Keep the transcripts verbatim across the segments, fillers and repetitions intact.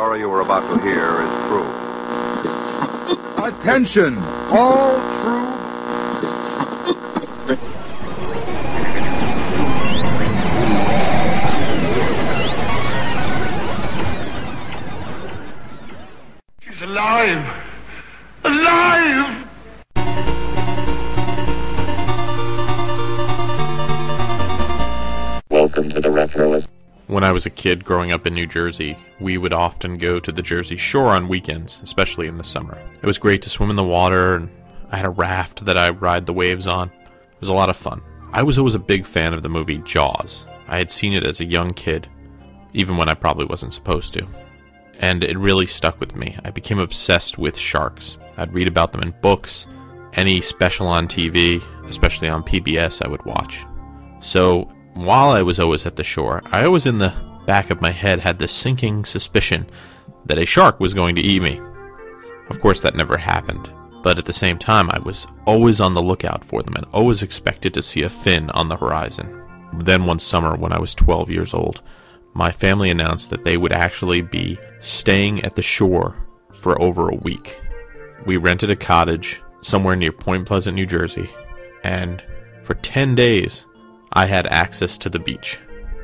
story you are about to hear is true. Attention, all true. She's alive! Alive! Welcome to the Retroist. When I was a kid growing up in New Jersey, we would often go to the Jersey Shore on weekends, especially in the summer. It was great to swim in the water, and I had a raft that I ride the waves on. It was a lot of fun. I was always a big fan of the movie Jaws. I had seen it as a young kid, even when I probably wasn't supposed to. And it really stuck with me. I became obsessed with sharks. I'd read about them in books. Any special on T V, especially on P B S, I would watch. So while I was always at the shore, I always in the back of my head had this sinking suspicion that a shark was going to eat me. Of course, that never happened, but at the same time, I was always on the lookout for them and always expected to see a fin on the horizon. Then one summer, when I was twelve years old, my family announced that they would actually be staying at the shore for over a week. We rented a cottage somewhere near Point Pleasant, New Jersey, and for ten days, I had access to the beach.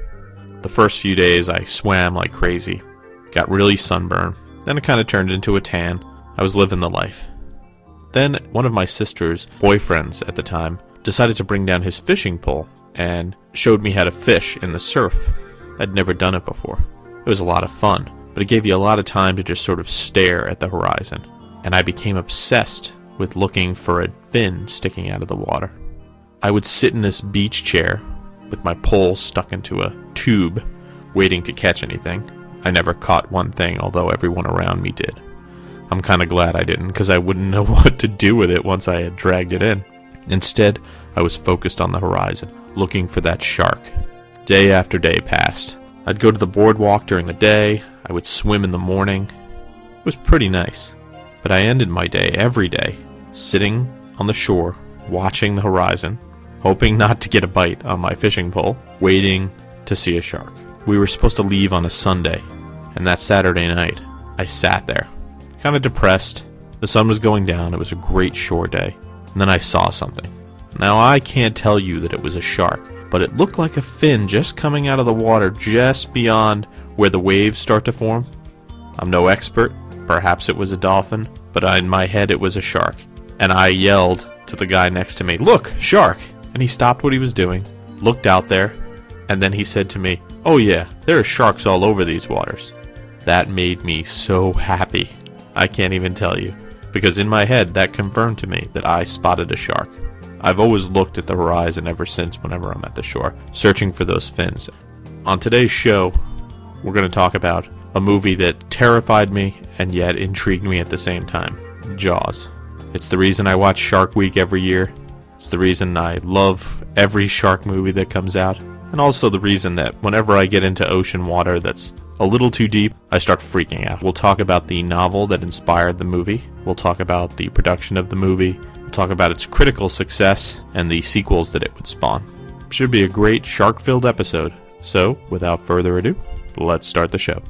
The first few days I swam like crazy, got really sunburned, then it kind of turned into a tan. I was living the life. Then one of my sister's boyfriends at the time decided to bring down his fishing pole and showed me how to fish in the surf. I'd never done it before. It was a lot of fun, but it gave you a lot of time to just sort of stare at the horizon, and I became obsessed with looking for a fin sticking out of the water. I would sit in this beach chair with my pole stuck into a tube, waiting to catch anything. I never caught one thing, although everyone around me did. I'm kind of glad I didn't, because I wouldn't know what to do with it once I had dragged it in. Instead, I was focused on the horizon, looking for that shark. Day after day passed. I'd go to the boardwalk during the day, I would swim in the morning. It was pretty nice. But I ended my day every day, sitting on the shore, watching the horizon, hoping not to get a bite on my fishing pole, waiting to see a shark. We were supposed to leave on a Sunday, and that Saturday night, I sat there, kind of depressed. The sun was going down, it was a great shore day, and then I saw something. Now I can't tell you that it was a shark, but it looked like a fin just coming out of the water just beyond where the waves start to form. I'm no expert, perhaps it was a dolphin, but in my head it was a shark, and I yelled to the guy next to me, "Look, shark!" And he stopped what he was doing, looked out there, and then he said to me, "Oh yeah, there are sharks all over these waters." That made me so happy. I can't even tell you, because in my head that confirmed to me that I spotted a shark. I've always looked at the horizon ever since whenever I'm at the shore, searching for those fins. On today's show, we're going to talk about a movie that terrified me and yet intrigued me at the same time, Jaws. It's the reason I watch Shark Week every year. It's the reason I love every shark movie that comes out, and also the reason that whenever I get into ocean water that's a little too deep, I start freaking out. We'll talk about the novel that inspired the movie. We'll talk about the production of the movie. We'll talk about its critical success and the sequels that it would spawn. Should be a great shark-filled episode. So, without further ado, let's start the show.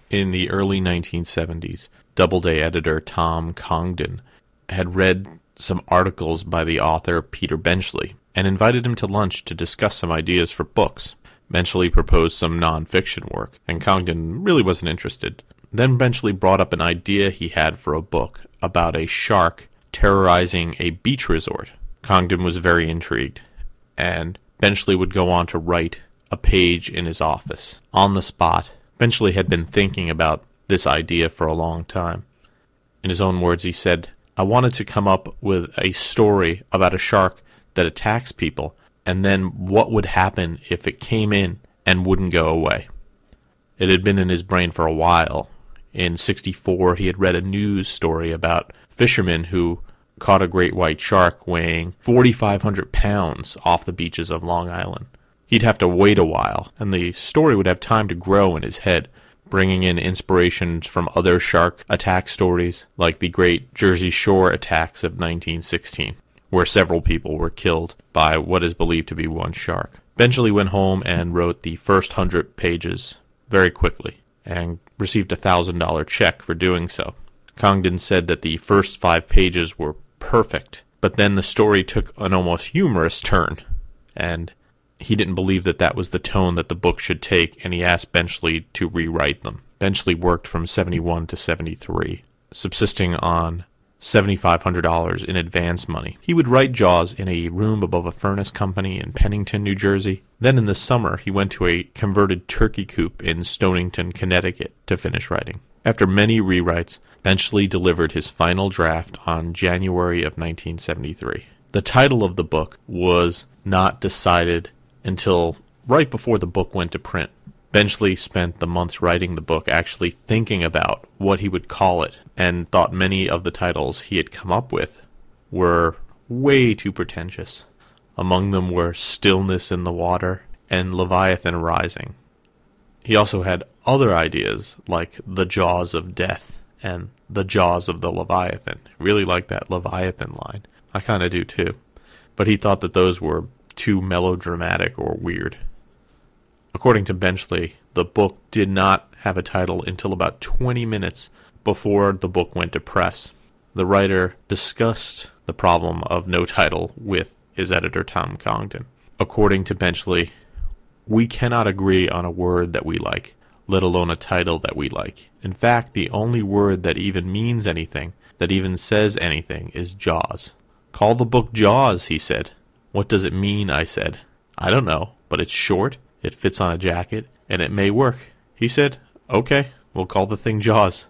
In the early nineteen seventies, Doubleday editor Tom Congdon had read some articles by the author Peter Benchley and invited him to lunch to discuss some ideas for books. Benchley proposed some non-fiction work, and Congdon really wasn't interested. Then Benchley brought up an idea he had for a book about a shark terrorizing a beach resort. Congdon was very intrigued, and Benchley would go on to write a page in his office. On the spot, Benchley had been thinking about this idea for a long time. In his own words, he said, "I wanted to come up with a story about a shark that attacks people, and then what would happen if it came in and wouldn't go away." It had been in his brain for a while. In sixty-four, he had read a news story about fishermen who caught a great white shark weighing forty-five hundred pounds off the beaches of Long Island. He'd have to wait a while, and the story would have time to grow in his head, bringing in inspirations from other shark attack stories, like the great Jersey Shore attacks of nineteen sixteen, where several people were killed by what is believed to be one shark. Benchley went home and wrote the first hundred pages very quickly, and received a one thousand dollars check for doing so. Congdon said that the first five pages were perfect, but then the story took an almost humorous turn, and he didn't believe that that was the tone that the book should take, and he asked Benchley to rewrite them. Benchley worked from seventy-one to seventy-three, subsisting on seven thousand five hundred dollars in advance money. He would write Jaws in a room above a furnace company in Pennington, New Jersey. Then in the summer, he went to a converted turkey coop in Stonington, Connecticut to finish writing. After many rewrites, Benchley delivered his final draft on January of nineteen seventy-three. The title of the book was not decided until right before the book went to print. Benchley spent the months writing the book actually thinking about what he would call it, and thought many of the titles he had come up with were way too pretentious. Among them were Stillness in the Water and Leviathan Rising. He also had other ideas like The Jaws of Death and The Jaws of the Leviathan. Really like that Leviathan line. I kind of do too. But he thought that those were too melodramatic or weird. According to Benchley, the book did not have a title until about twenty minutes before the book went to press. The writer discussed the problem of no title with his editor Tom Congdon. According to Benchley, "We cannot agree on a word that we like, let alone a title that we like. In fact, the only word that even means anything, that even says anything, is Jaws. Call the book Jaws," he said. "What does it mean?" I said. "I don't know, but it's short, it fits on a jacket, and it may work." He said, "Okay, we'll call the thing Jaws."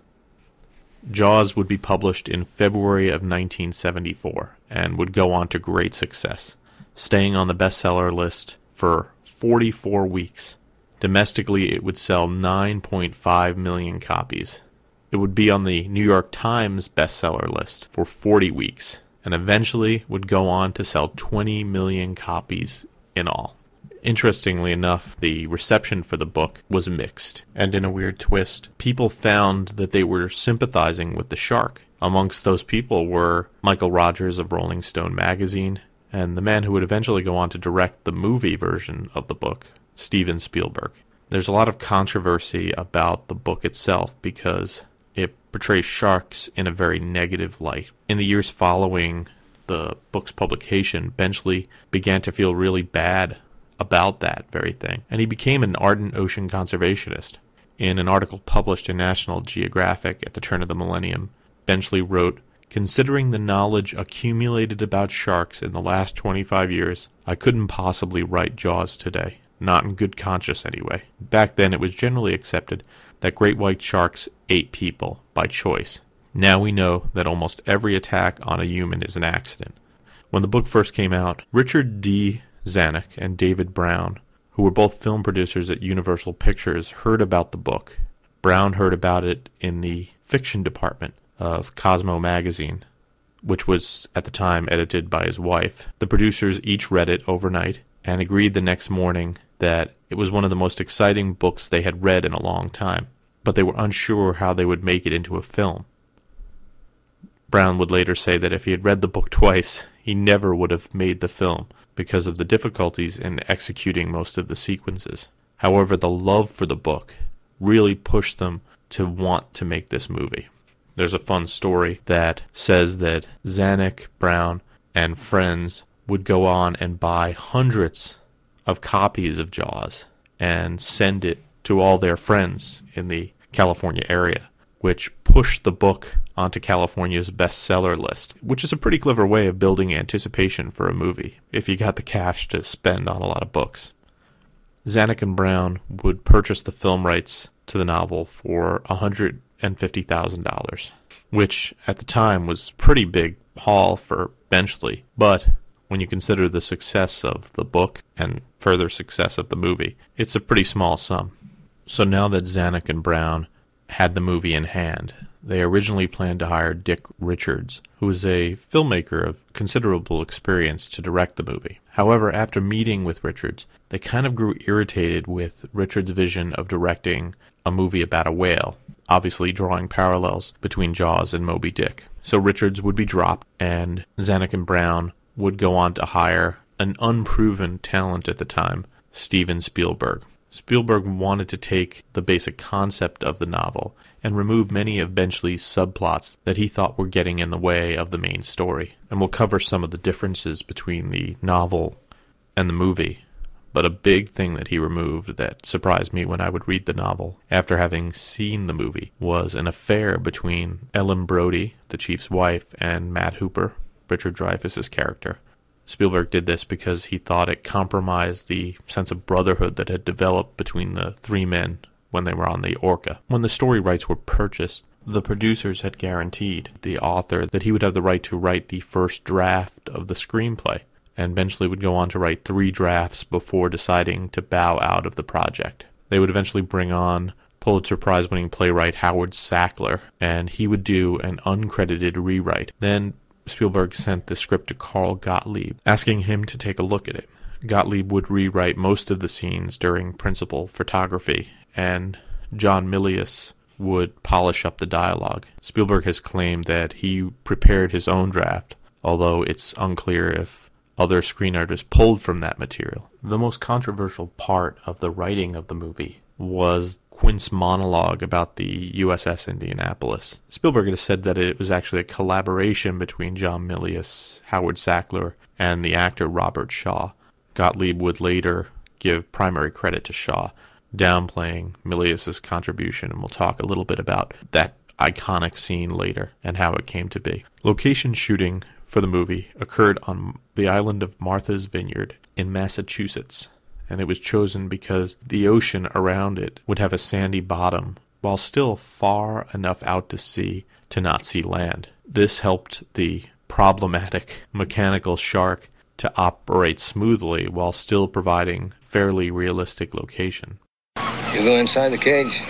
Jaws would be published in February of nineteen seventy-four, and would go on to great success, staying on the bestseller list for forty-four weeks. Domestically, it would sell nine point five million copies. It would be on the New York Times bestseller list for forty weeks, and eventually would go on to sell twenty million copies in all. Interestingly enough, the reception for the book was mixed, and in a weird twist, people found that they were sympathizing with the shark. Amongst those people were Michael Rogers of Rolling Stone magazine, and the man who would eventually go on to direct the movie version of the book, Steven Spielberg. There's a lot of controversy about the book itself because it portrays sharks in a very negative light. In the years following the book's publication, Benchley began to feel really bad about that very thing, and he became an ardent ocean conservationist. In an article published in National Geographic at the turn of the millennium, Benchley wrote, "Considering the knowledge accumulated about sharks in the last twenty-five years, I couldn't possibly write Jaws today. Not in good conscience anyway. Back then it was generally accepted that great white sharks ate people by choice. Now we know that almost every attack on a human is an accident." When the book first came out, Richard D. Zanuck and David Brown, who were both film producers at Universal Pictures, heard about the book. Brown heard about it in the fiction department of Cosmo magazine, which was at the time edited by his wife. The producers each read it overnight and agreed the next morning that it was one of the most exciting books they had read in a long time, but they were unsure how they would make it into a film. Brown would later say that if he had read the book twice, he never would have made the film because of the difficulties in executing most of the sequences. However, the love for the book really pushed them to want to make this movie. There's a fun story that says that Zanuck, Brown, and friends would go on and buy hundreds of copies of Jaws and send it to all their friends in the California area, which pushed the book onto California's bestseller list, which is a pretty clever way of building anticipation for a movie, if you got the cash to spend on a lot of books. Zanuck and Brown would purchase the film rights to the novel for one hundred fifty thousand dollars, which at the time was pretty big haul for Benchley, but when you consider the success of the book and further success of the movie, it's a pretty small sum. So now that Zanuck and Brown had the movie in hand, they originally planned to hire Dick Richards, who was a filmmaker of considerable experience, to direct the movie. However, after meeting with Richards, they kind of grew irritated with Richards' vision of directing a movie about a whale, obviously drawing parallels between Jaws and Moby Dick. So Richards would be dropped, and Zanuck and Brown would go on to hire an unproven talent at the time, Steven Spielberg. Spielberg wanted to take the basic concept of the novel and remove many of Benchley's subplots that he thought were getting in the way of the main story. And we'll cover some of the differences between the novel and the movie. But a big thing that he removed that surprised me when I would read the novel, after having seen the movie, was an affair between Ellen Brody, the chief's wife, and Matt Hooper, Richard Dreyfuss's character. Spielberg did this because he thought it compromised the sense of brotherhood that had developed between the three men when they were on the Orca. When the story rights were purchased, the producers had guaranteed the author that he would have the right to write the first draft of the screenplay, and Benchley would go on to write three drafts before deciding to bow out of the project. They would eventually bring on Pulitzer Prize-winning playwright Howard Sackler, and he would do an uncredited rewrite. Then Spielberg sent the script to Carl Gottlieb, asking him to take a look at it. Gottlieb would rewrite most of the scenes during principal photography, and John Milius would polish up the dialogue. Spielberg has claimed that he prepared his own draft, although it's unclear if other screenwriters pulled from that material. The most controversial part of the writing of the movie was Quint's monologue about the U S S Indianapolis. Spielberg has said that it was actually a collaboration between John Milius, Howard Sackler, and the actor Robert Shaw. Gottlieb would later give primary credit to Shaw, downplaying Milius's contribution, and we'll talk a little bit about that iconic scene later and how it came to be. Location shooting for the movie occurred on the island of Martha's Vineyard in Massachusetts, and it was chosen because the ocean around it would have a sandy bottom while still far enough out to sea to not see land. This helped the problematic mechanical shark to operate smoothly while still providing fairly realistic location. You go inside the cage.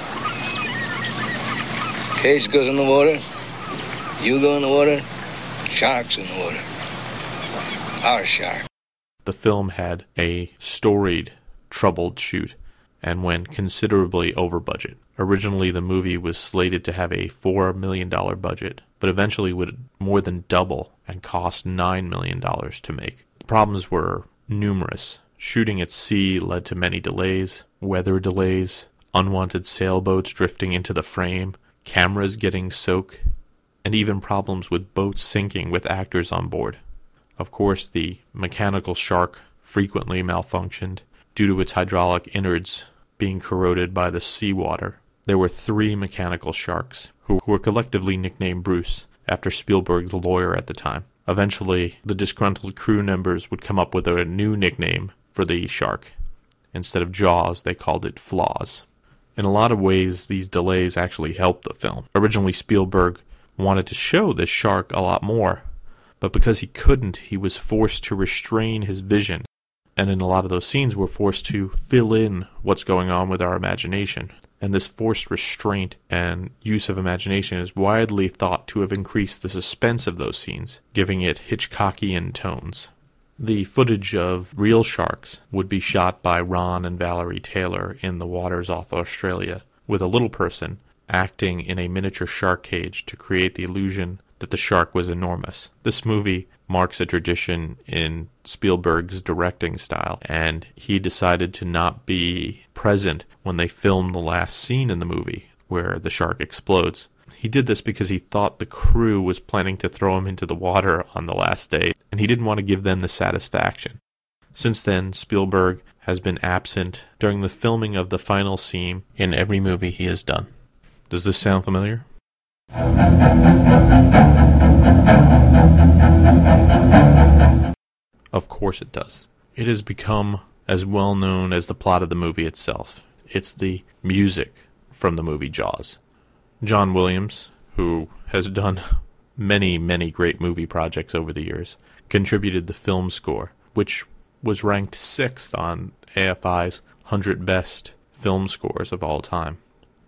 Cage goes in the water. You go in the water. Shark's in the water. Our shark. The film had a storied, troubled shoot and went considerably over budget. Originally, the movie was slated to have a four million dollars budget, but eventually would more than double and cost nine million dollars to make. The problems were numerous. Shooting at sea led to many delays, weather delays, unwanted sailboats drifting into the frame, cameras getting soaked, and even problems with boats sinking with actors on board. Of course, the mechanical shark frequently malfunctioned due to its hydraulic innards being corroded by the seawater. There were three mechanical sharks, who were collectively nicknamed Bruce, after Spielberg's lawyer at the time. Eventually, the disgruntled crew members would come up with a new nickname for the shark. Instead of Jaws, they called it Flaws. In a lot of ways, these delays actually helped the film. Originally, Spielberg wanted to show this shark a lot more, but because he couldn't, he was forced to restrain his vision, and in a lot of those scenes we're forced to fill in what's going on with our imagination. And this forced restraint and use of imagination is widely thought to have increased the suspense of those scenes, giving it Hitchcockian tones. The footage of real sharks would be shot by Ron and Valerie Taylor in the waters off Australia, with a little person acting in a miniature shark cage to create the illusion that the shark was enormous. This movie marks a tradition in Spielberg's directing style, and he decided to not be present when they filmed the last scene in the movie, where the shark explodes. He did this because he thought the crew was planning to throw him into the water on the last day, and he didn't want to give them the satisfaction. Since then, Spielberg has been absent during the filming of the final scene in every movie he has done. Does this sound familiar? Of course it does. It has become as well known as the plot of the movie itself. It's the music from the movie Jaws. John Williams, who has done many, many great movie projects over the years, contributed the film score, which was ranked sixth on A F I's one hundred Best Film Scores of all time.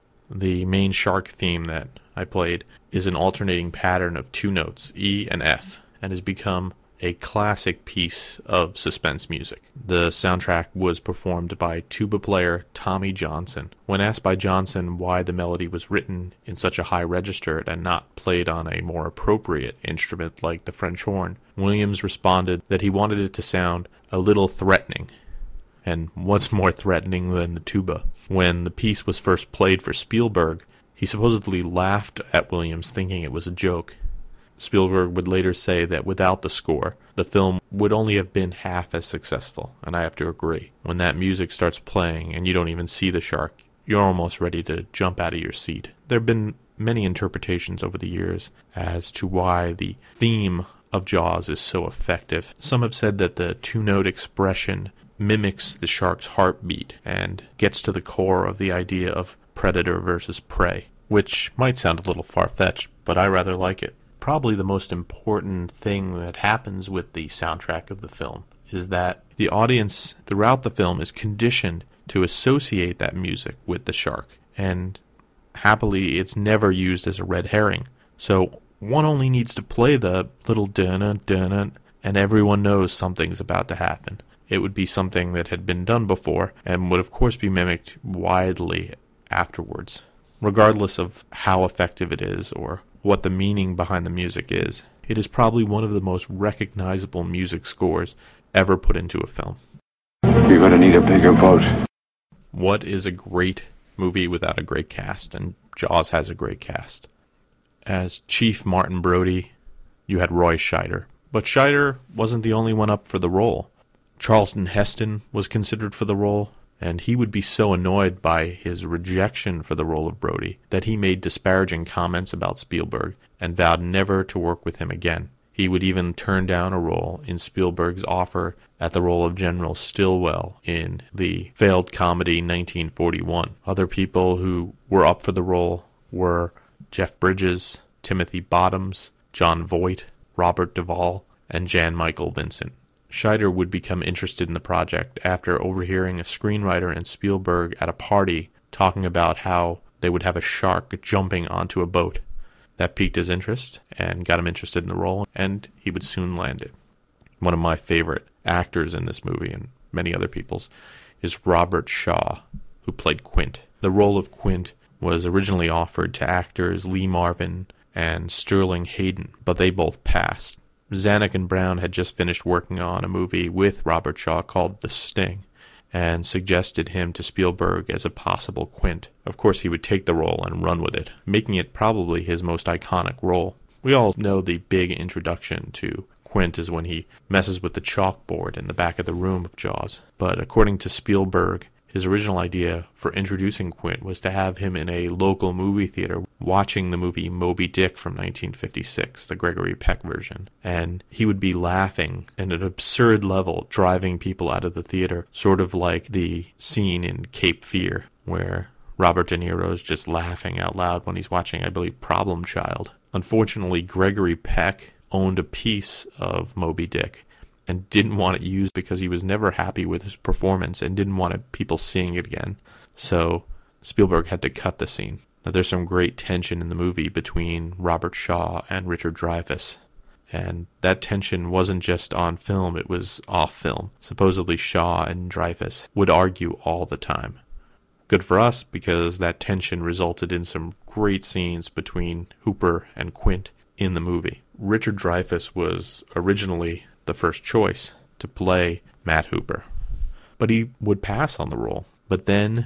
The main shark theme that I played is an alternating pattern of two notes, E and F, and has become a classic piece of suspense music. The soundtrack was performed by tuba player Tommy Johnson. When asked by Johnson why the melody was written in such a high register and not played on a more appropriate instrument like the French horn, Williams responded that he wanted it to sound a little threatening. And what's more threatening than the tuba? When the piece was first played for Spielberg, he supposedly laughed at Williams, thinking it was a joke. Spielberg would later say that without the score, the film would only have been half as successful, and I have to agree. When that music starts playing and you don't even see the shark, you're almost ready to jump out of your seat. There have been many interpretations over the years as to why the theme of Jaws is so effective. Some have said that the two-note expression mimics the shark's heartbeat and gets to the core of the idea of predator versus prey, which might sound a little far-fetched, but I rather like it. Probably the most important thing that happens with the soundtrack of the film is that the audience throughout the film is conditioned to associate that music with the shark, and happily it's never used as a red herring. So one only needs to play the little dun dun and everyone knows something's about to happen. It would be something that had been done before and would of course be mimicked widely afterwards. Regardless of how effective it is or what the meaning behind the music is, it is probably one of the most recognizable music scores ever put into a film. You're gonna need a bigger boat. What is a great movie without a great cast? And Jaws has a great cast. As Chief Martin Brody, you had Roy Scheider. But Scheider wasn't the only one up for the role. Charlton Heston was considered for the role, and he would be so annoyed by his rejection for the role of Brody that he made disparaging comments about Spielberg and vowed never to work with him again. He would even turn down a role in Spielberg's offer at the role of General Stilwell in the failed comedy nineteen forty-one. Other people who were up for the role were Jeff Bridges, Timothy Bottoms, John Voight, Robert Duvall, and Jan Michael Vincent. Scheider would become interested in the project after overhearing a screenwriter and Spielberg at a party talking about how they would have a shark jumping onto a boat. That piqued his interest and got him interested in the role, and he would soon land it. One of my favorite actors in this movie, and many other people's, is Robert Shaw, who played Quint. The role of Quint was originally offered to actors Lee Marvin and Sterling Hayden, but they both passed. Zanuck and Brown had just finished working on a movie with Robert Shaw called The Sting, and suggested him to Spielberg as a possible Quint. Of course, he would take the role and run with it, making it probably his most iconic role. We all know the big introduction to Quint is when he messes with the chalkboard in the back of the room of Jaws. But according to Spielberg, his original idea for introducing Quint was to have him in a local movie theater watching the movie Moby Dick from nineteen fifty-six, the Gregory Peck version. And he would be laughing at an absurd level, driving people out of the theater, sort of like the scene in Cape Fear, where Robert De Niro is just laughing out loud when he's watching, I believe, Problem Child. Unfortunately, Gregory Peck owned a piece of Moby Dick and didn't want it used because he was never happy with his performance and didn't want it, people seeing it again. So Spielberg had to cut the scene. Now, there's some great tension in the movie between Robert Shaw and Richard Dreyfuss. And that tension wasn't just on film, it was off film. Supposedly Shaw and Dreyfuss would argue all the time. Good for us, because that tension resulted in some great scenes between Hooper and Quint in the movie. Richard Dreyfuss was originally the first choice to play Matt Hooper, but he would pass on the role. But then,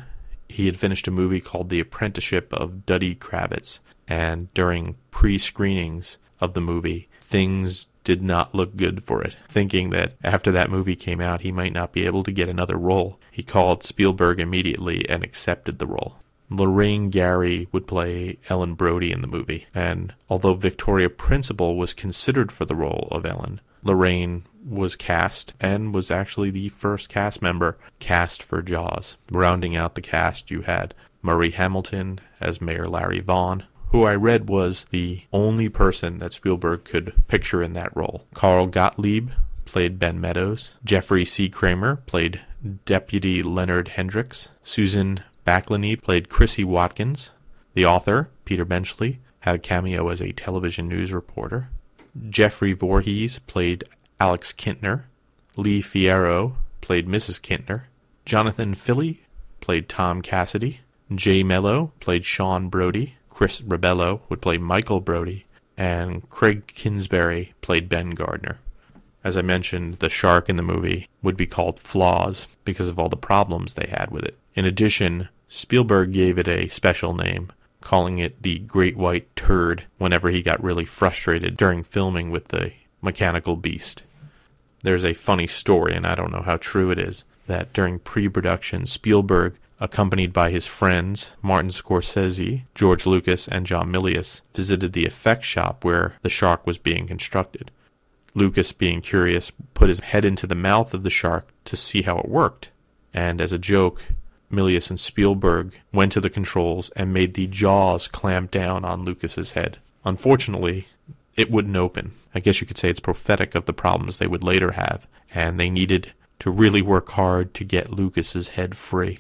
he had finished a movie called The Apprenticeship of Duddy Kravitz, and during pre-screenings of the movie, things did not look good for it. Thinking that after that movie came out, he might not be able to get another role, he called Spielberg immediately and accepted the role. Lorraine Gary would play Ellen Brody in the movie, and although Victoria Principal was considered for the role of Ellen, Lorraine was cast and was actually the first cast member cast for Jaws. Rounding out the cast, you had Murray Hamilton as Mayor Larry Vaughn, who I read was the only person that Spielberg could picture in that role. Carl Gottlieb played Ben Meadows. Jeffrey C. Kramer played Deputy Leonard Hendricks. Susan Backlany played Chrissy Watkins. The author, Peter Benchley, had a cameo as a television news reporter. Jeffrey Voorhees played Alex Kintner. Lee Fierro played Missus Kintner. Jonathan Filley played Tom Cassidy. Jay Mello played Sean Brody. Chris Rebello would play Michael Brody. And Craig Kinsbury played Ben Gardner. As I mentioned, the shark in the movie would be called Flaws because of all the problems they had with it. In addition, Spielberg gave it a special name, calling it the Great White Turd whenever he got really frustrated during filming with the mechanical beast. There's a funny story, and I don't know how true it is, that during pre-production, Spielberg, accompanied by his friends Martin Scorsese, George Lucas, and John Milius, visited the effects shop where the shark was being constructed. Lucas, being curious, put his head into the mouth of the shark to see how it worked, and as a joke, Milius and Spielberg went to the controls and made the jaws clamp down on Lucas's head. Unfortunately, it wouldn't open. I guess you could say it's prophetic of the problems they would later have, and they needed to really work hard to get Lucas's head free.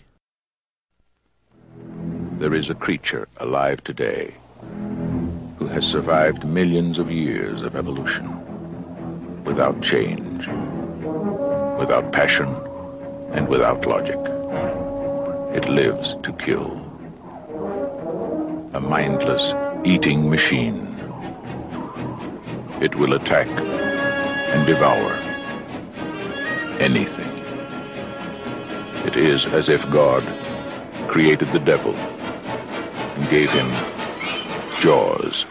There is a creature alive today who has survived millions of years of evolution without change, without passion, and without logic. It lives to kill. A mindless eating machine. It will attack and devour anything. It is as if God created the devil and gave him jaws.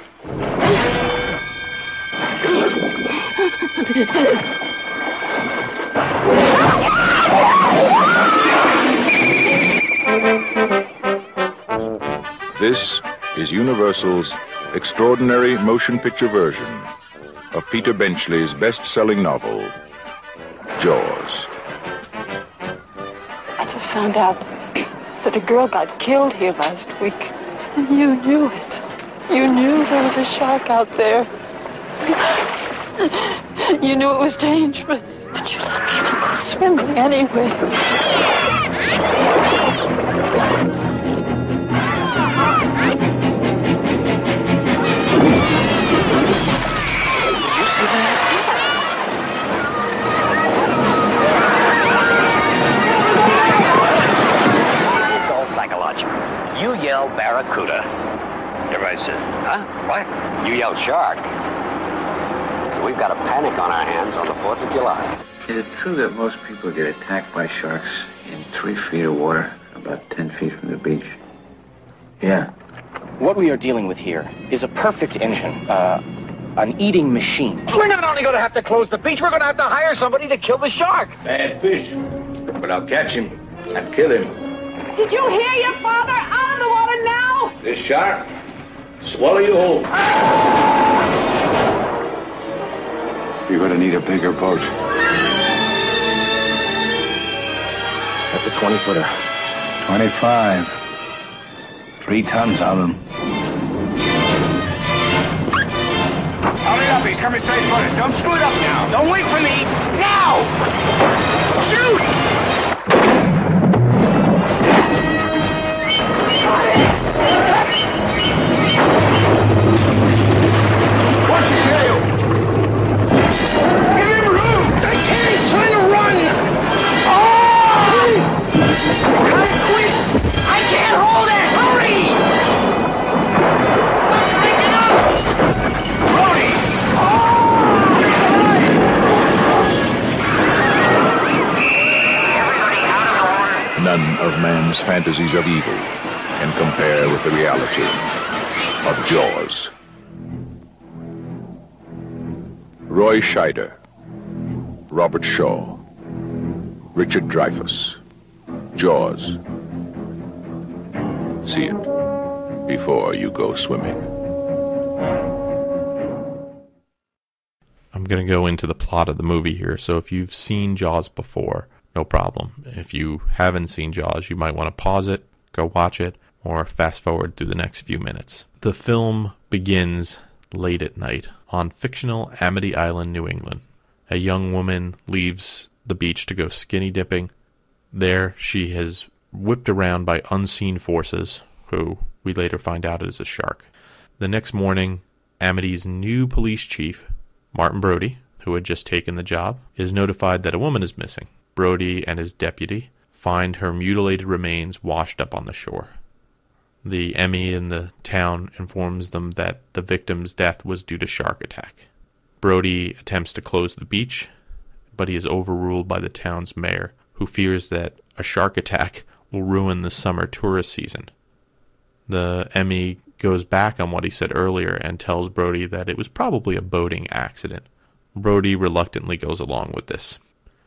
This is Universal's extraordinary motion picture version of Peter Benchley's best-selling novel, Jaws. I just found out that a girl got killed here last week. And you knew it. You knew there was a shark out there. You knew it was dangerous. But you let people go swimming anyway. You yell barracuda. Everybody says, huh? What? You yell shark. We've got a panic on our hands on the fourth of July. Is it true that most people get attacked by sharks in three feet of water, about ten feet from the beach? Yeah. What we are dealing with here is a perfect engine, uh, an eating machine. We're not only going to have to close the beach, we're going to have to hire somebody to kill the shark. Bad fish. But I'll catch him and kill him. Did you hear your father? Out of the water now! This shark, swallow you whole. You're gonna need a bigger boat. That's a twenty-footer. twenty-five. Three tons of them. Hurry up, he's coming straight for us. Don't screw it up now. Don't wait for me. Now! Shoot! What's the tail? Give him room! I can't, he's trying to run! Oh! Come quick! I can't hold it! Hurry! Pick it up! Brody! Oh! None of man's fantasies of evil can compare with the reality of Jaws. Roy Scheider, Robert Shaw, Richard Dreyfuss, Jaws. See it before you go swimming. I'm going to go into the plot of the movie here, so if you've seen Jaws before, no problem. If you haven't seen Jaws, you might want to pause it, go watch it, or fast forward through the next few minutes. The film begins late at night on fictional Amity Island, New England. A young woman leaves the beach to go skinny dipping. There, she is whipped around by unseen forces, who we later find out is a shark. The next morning, Amity's new police chief, Martin Brody, who had just taken the job, is notified that a woman is missing. Brody and his deputy find her mutilated remains washed up on the shore. The Emmy in the town informs them that the victim's death was due to shark attack. Brody attempts to close the beach, but he is overruled by the town's mayor, who fears that a shark attack will ruin the summer tourist season. The Emmy goes back on what he said earlier and tells Brody that it was probably a boating accident. Brody reluctantly goes along with this.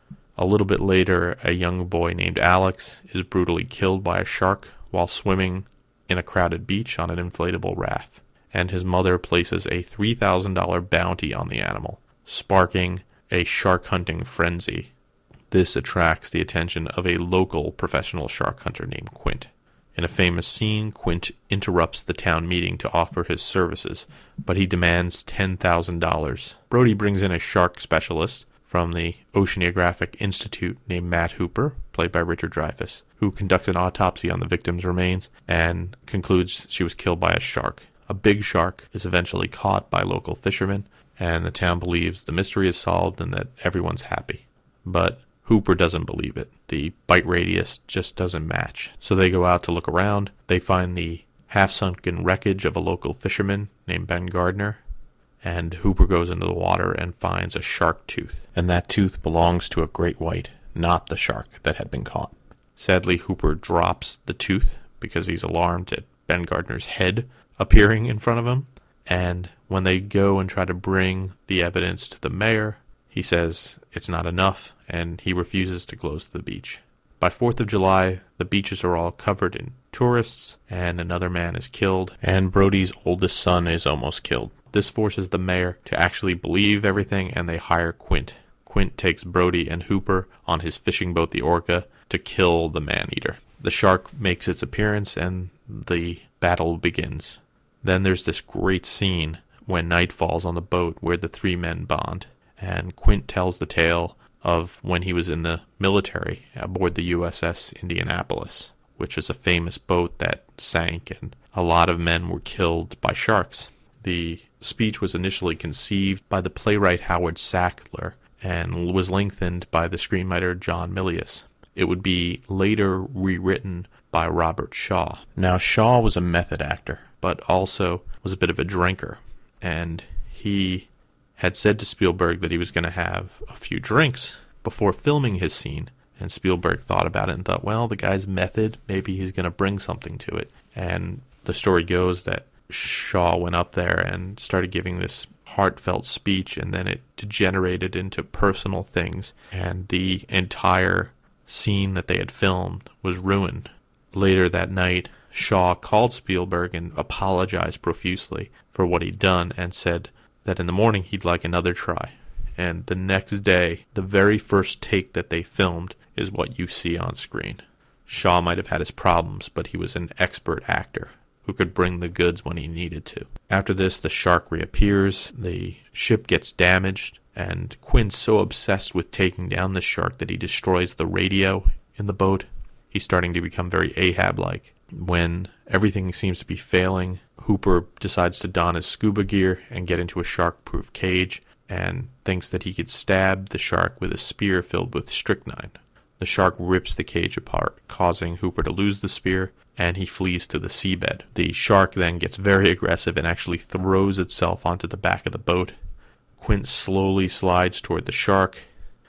A little bit later, a young boy named Alex is brutally killed by a shark while swimming in a crowded beach on an inflatable raft, and his mother places a three thousand dollars bounty on the animal, sparking a shark hunting frenzy. This attracts the attention of a local professional shark hunter named Quint. In a famous scene, Quint interrupts the town meeting to offer his services, but he demands ten thousand dollars. Brody brings in a shark specialist from the Oceanographic Institute named Matt Hooper, played by Richard Dreyfuss, who conducts an autopsy on the victim's remains and concludes she was killed by a shark. A big shark is eventually caught by local fishermen, and the town believes the mystery is solved and that everyone's happy. But Hooper doesn't believe it. The bite radius just doesn't match. So they go out to look around. They find the half-sunken wreckage of a local fisherman named Ben Gardner, and Hooper goes into the water and finds a shark tooth. And that tooth belongs to a great white, not the shark that had been caught. Sadly, Hooper drops the tooth because he's alarmed at Ben Gardner's head appearing in front of him. And when they go and try to bring the evidence to the mayor, he says it's not enough, and he refuses to close the beach. By fourth of July, the beaches are all covered in tourists, and another man is killed, and Brody's oldest son is almost killed. This forces the mayor to actually believe everything, and they hire Quint. Quint takes Brody and Hooper on his fishing boat, the Orca, to kill the man-eater. The shark makes its appearance, and the battle begins. Then there's this great scene when night falls on the boat where the three men bond, and Quint tells the tale of when he was in the military aboard the U S S Indianapolis, which is a famous boat that sank, and a lot of men were killed by sharks. The speech was initially conceived by the playwright Howard Sackler and was lengthened by the screenwriter John Milius. It would be later rewritten by Robert Shaw. Now, Shaw was a method actor, but also was a bit of a drinker, and he had said to Spielberg that he was going to have a few drinks before filming his scene, and Spielberg thought about it and thought, well, the guy's method, maybe he's going to bring something to it. And the story goes that Shaw went up there and started giving this heartfelt speech, and then it degenerated into personal things, and the entire scene that they had filmed was ruined. Later that night, Shaw called Spielberg and apologized profusely for what he'd done and said that in the morning he'd like another try. And the next day, the very first take that they filmed is what you see on screen. Shaw might have had his problems, but he was an expert actor who could bring the goods when he needed to. After this, the shark reappears, the ship gets damaged, and Quint's so obsessed with taking down the shark that he destroys the radio in the boat. He's starting to become very Ahab-like. When everything seems to be failing, Hooper decides to don his scuba gear and get into a shark-proof cage, and thinks that he could stab the shark with a spear filled with strychnine. The shark rips the cage apart, causing Hooper to lose the spear, and he flees to the seabed. The shark then gets very aggressive and actually throws itself onto the back of the boat. Quint slowly slides toward the shark,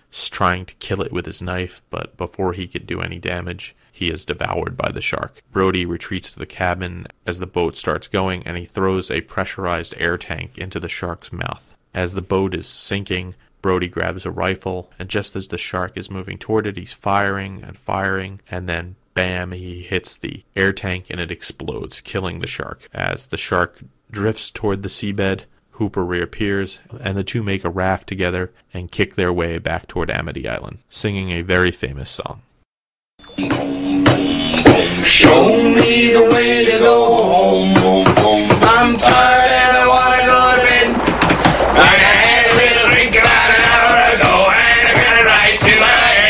trying to kill it with his knife, but before he could do any damage, he is devoured by the shark. Brody retreats to the cabin as the boat starts going, and he throws a pressurized air tank into the shark's mouth. As the boat is sinking, Brody grabs a rifle, and just as the shark is moving toward it, he's firing and firing, and then bam, he hits the air tank and it explodes, killing the shark. As the shark drifts toward the seabed, Hooper reappears, and the two make a raft together and kick their way back toward Amity Island, singing a very famous song. Show me the way to go home, home, home. I'm tired and I want to go to bed. I had a little drink about an hour ago and I got it right to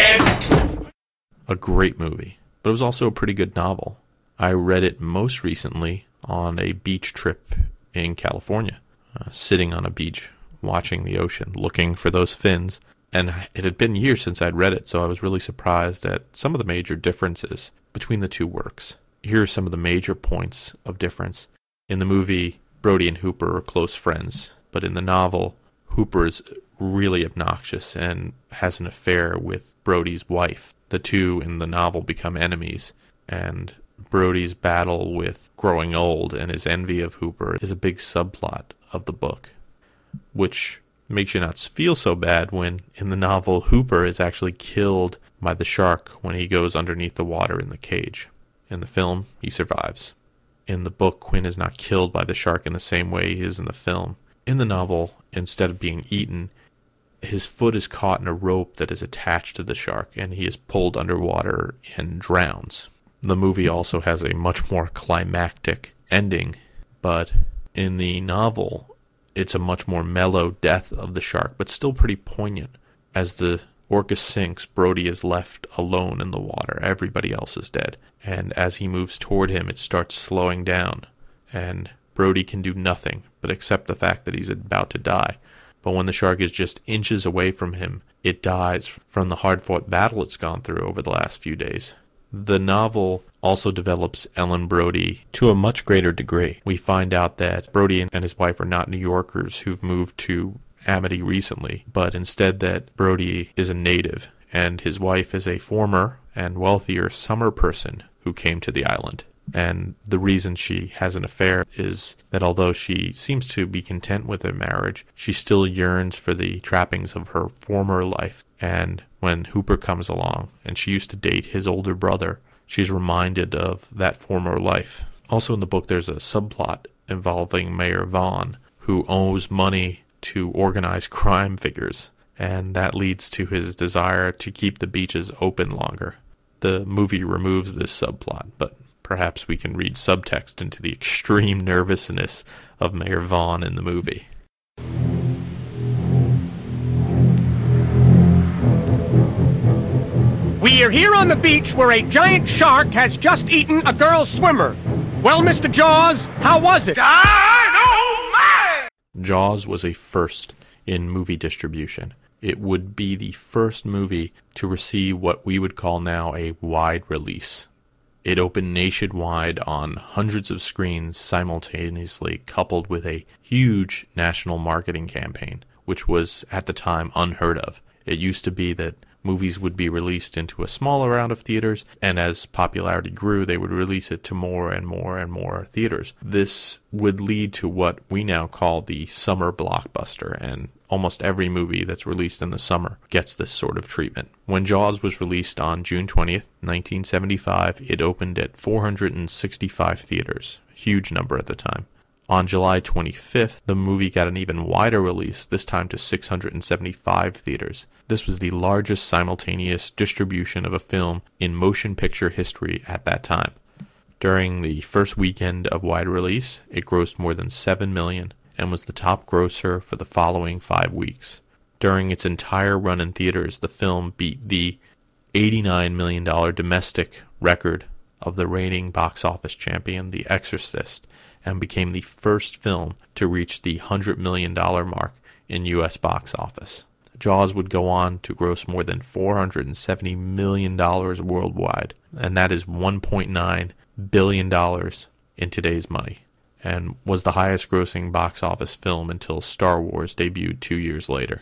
my head. A great movie, but it was also a pretty good novel. I read it most recently on a beach trip in California, uh, sitting on a beach, watching the ocean, looking for those fins. And it had been years since I'd read it, so I was really surprised at some of the major differences between the two works. Here are some of the major points of difference. In the movie, Brody and Hooper are close friends, but in the novel, Hooper is really obnoxious and has an affair with Brody's wife. The two in the novel become enemies, and Brody's battle with growing old and his envy of Hooper is a big subplot of the book, which makes you not feel so bad when, in the novel, Hooper is actually killed by the shark when he goes underneath the water in the cage. In the film, he survives. In the book, Quinn is not killed by the shark in the same way he is in the film. In the novel, instead of being eaten, his foot is caught in a rope that is attached to the shark, and he is pulled underwater and drowns. The movie also has a much more climactic ending, but in the novel, it's a much more mellow death of the shark, but still pretty poignant. As the orca sinks, Brody is left alone in the water. Everybody else is dead. And as he moves toward him, it starts slowing down. And Brody can do nothing but accept the fact that he's about to die. But when the shark is just inches away from him, it dies from the hard-fought battle it's gone through over the last few days. The novel also develops Ellen Brody to a much greater degree. We find out that Brody and his wife are not New Yorkers who've moved to Amity recently, but instead that Brody is a native, and his wife is a former and wealthier summer person who came to the island. And the reason she has an affair is that although she seems to be content with her marriage, she still yearns for the trappings of her former life. And when Hooper comes along, and she used to date his older brother, she's reminded of that former life. Also in the book, there's a subplot involving Mayor Vaughn, who owes money to organized crime figures, and that leads to his desire to keep the beaches open longer. The movie removes this subplot, but perhaps we can read subtext into the extreme nervousness of Mayor Vaughn in the movie. We are here on the beach where a giant shark has just eaten a girl swimmer. Well, Mister Jaws, how was it? Dynamite! Jaws was a first in movie distribution. It would be the first movie to receive what we would call now a wide release. It opened nationwide on hundreds of screens simultaneously, coupled with a huge national marketing campaign, which was at the time unheard of. It used to be that movies would be released into a smaller round of theaters, and as popularity grew, they would release it to more and more and more theaters. This would lead to what we now call the summer blockbuster, and almost every movie that's released in the summer gets this sort of treatment. When Jaws was released on June twentieth, nineteen seventy-five, it opened at four hundred sixty-five theaters, a huge number at the time. On July twenty-fifth, the movie got an even wider release, this time to six hundred seventy-five theaters. This was the largest simultaneous distribution of a film in motion picture history at that time. During the first weekend of wide release, it grossed more than seven million dollars and was the top grosser for the following five weeks. During its entire run in theaters, the film beat the eighty-nine million dollars domestic record of the reigning box office champion, The Exorcist, and became the first film to reach the one hundred million dollars mark in U S box office. Jaws would go on to gross more than four hundred seventy million dollars worldwide, and that is one point nine billion dollars in today's money, and was the highest grossing box office film until Star Wars debuted two years later.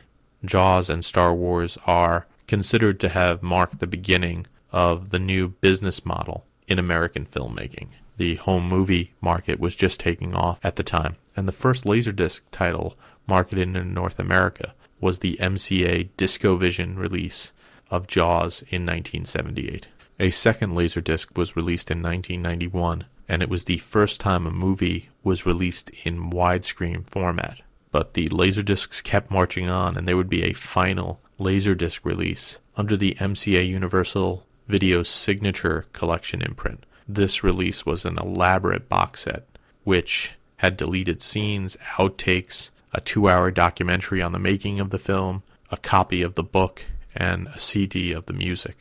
Jaws and Star Wars are considered to have marked the beginning of the new business model in American filmmaking. The home movie market was just taking off at the time, and the first Laserdisc title marketed in North America was the M C A DiscoVision release of Jaws in nineteen seventy-eight. A second Laserdisc was released in nineteen ninety-one, and it was the first time a movie was released in widescreen format. But the Laserdiscs kept marching on, and there would be a final Laserdisc release under the M C A Universal Video Signature Collection imprint. This release was an elaborate box set, which had deleted scenes, outtakes, a two-hour documentary on the making of the film, a copy of the book, and a C D of the music.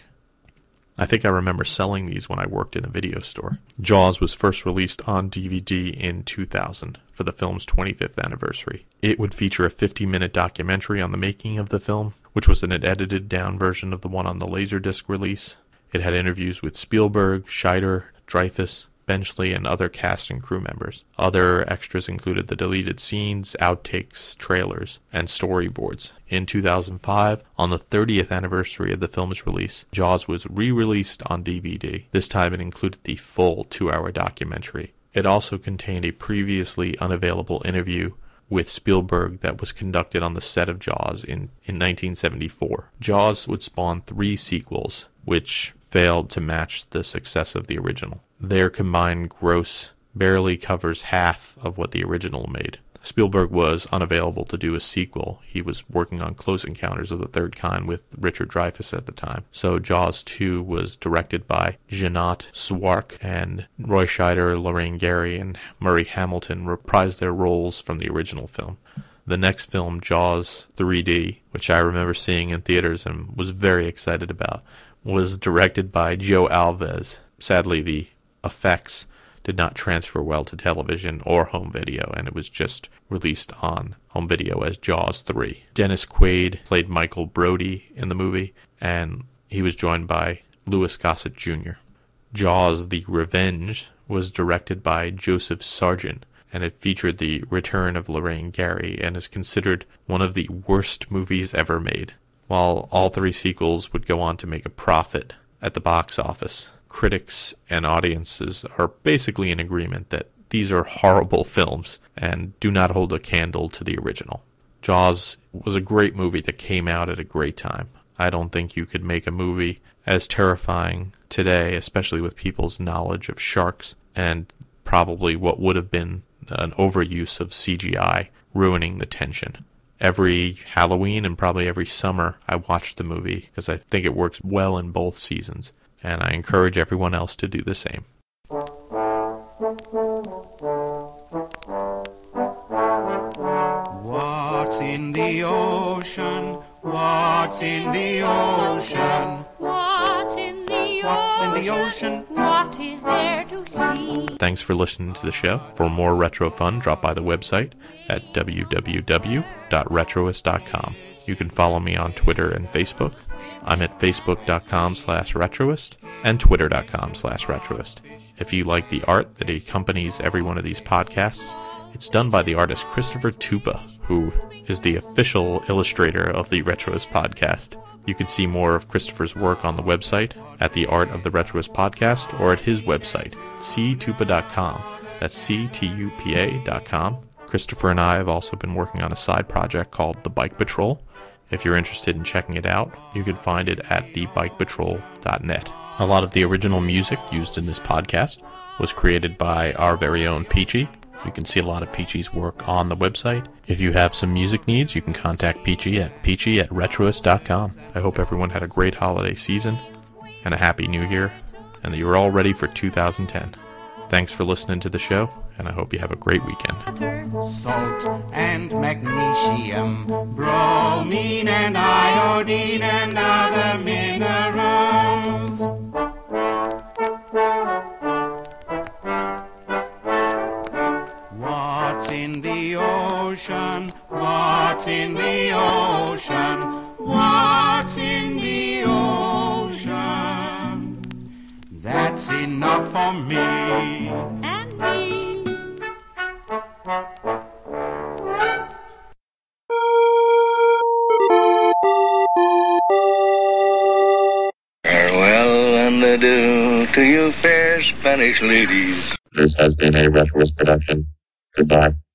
I think I remember selling these when I worked in a video store. Jaws was first released on D V D in two thousand for the film's twenty-fifth anniversary. It would feature a fifty-minute documentary on the making of the film, which was an edited-down version of the one on the Laserdisc release. It had interviews with Spielberg, Scheider, Dreyfuss, Benchley, and other cast and crew members. Other extras included the deleted scenes, outtakes, trailers, and storyboards. In two thousand five, on the thirtieth anniversary of the film's release, Jaws was re-released on D V D. This time it included the full two-hour documentary. It also contained a previously unavailable interview with Spielberg that was conducted on the set of Jaws in, in nineteen seventy-four. Jaws would spawn three sequels, which failed to match the success of the original. Their combined gross barely covers half of what the original made. Spielberg was unavailable to do a sequel. He was working on Close Encounters of the Third Kind with Richard Dreyfuss at the time. So Jaws two was directed by Jeanette Swark, and Roy Scheider, Lorraine Gary, and Murray Hamilton reprised their roles from the original film. The next film, Jaws three D, which I remember seeing in theaters and was very excited about, was directed by Joe Alves. Sadly, the effects did not transfer well to television or home video, and it was just released on home video as Jaws three. Dennis Quaid played Michael Brody in the movie, and he was joined by Louis Gossett Junior Jaws: The Revenge was directed by Joseph Sargent, and it featured the return of Lorraine Gary and is considered one of the worst movies ever made. While all three sequels would go on to make a profit at the box office, critics and audiences are basically in agreement that these are horrible films and do not hold a candle to the original. Jaws was a great movie that came out at a great time. I don't think you could make a movie as terrifying today, especially with people's knowledge of sharks and probably what would have been an overuse of C G I ruining the tension. Every Halloween and probably every summer I watch the movie because I think it works well in both seasons, and I encourage everyone else to do the same. What's in the ocean? What's in the ocean? What's in the What's ocean? in the ocean? What is there to see? Thanks for listening to the show. For more retro fun, drop by the website at w w w dot retroist dot com. You can follow me on Twitter and Facebook. I'm at facebook.com slash retroist and twitter.com slash retroist. If you like the art that accompanies every one of these podcasts, it's done by the artist Christopher Tupa, who is the official illustrator of the Retroist podcast. You can see more of Christopher's work on the website at the Art of the Retroist podcast or at his website, c tupa dot com. That's C T U P A dot com. Christopher and I have also been working on a side project called The Bike Patrol. If you're interested in checking it out, you can find it at the bike patrol dot net. A lot of the original music used in this podcast was created by our very own Peachy. You can see a lot of Peachy's work on the website. If you have some music needs, you can contact Peachy at peachy at retroist dot com. I hope everyone had a great holiday season and a happy new year, and that you're all ready for two thousand ten. Thanks for listening to the show, and I hope you have a great weekend. Salt and magnesium, bromine and iodine and other minerals. What's in the ocean? What's in the ocean? What's in the ocean? That's enough for me. And me. gonna do to you fair Spanish ladies? This has been a Retroist production. Goodbye.